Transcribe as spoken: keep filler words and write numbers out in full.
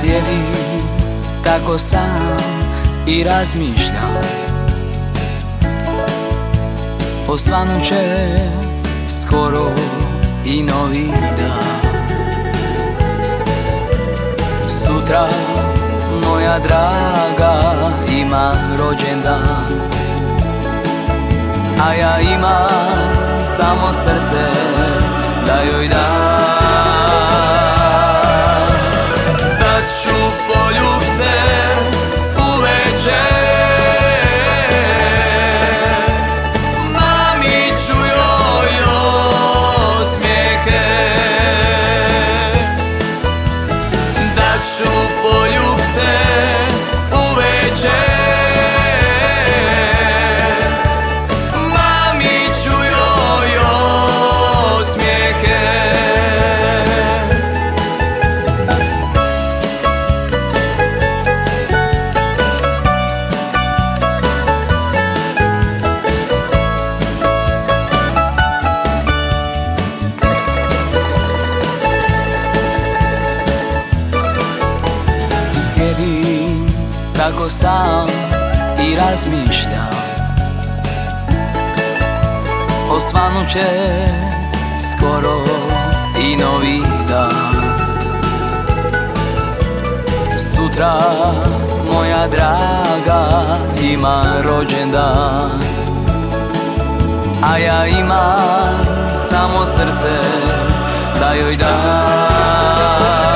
Sjedim tako sam i razmišljam, osvanut će skoro i novi dan. Sutra moja draga ima rođendan, a ja imam samo srce da joj dam. Daću poljubce uveče, mami ću joj osmijehe. Daću poljubce uveče, mami ću joj osmijehe. Sjedim tako sam i razmišljam, osvanut će skoro i novi dan. Sutra moja draga ima rođendan, a ja imam samo srce da joj dam.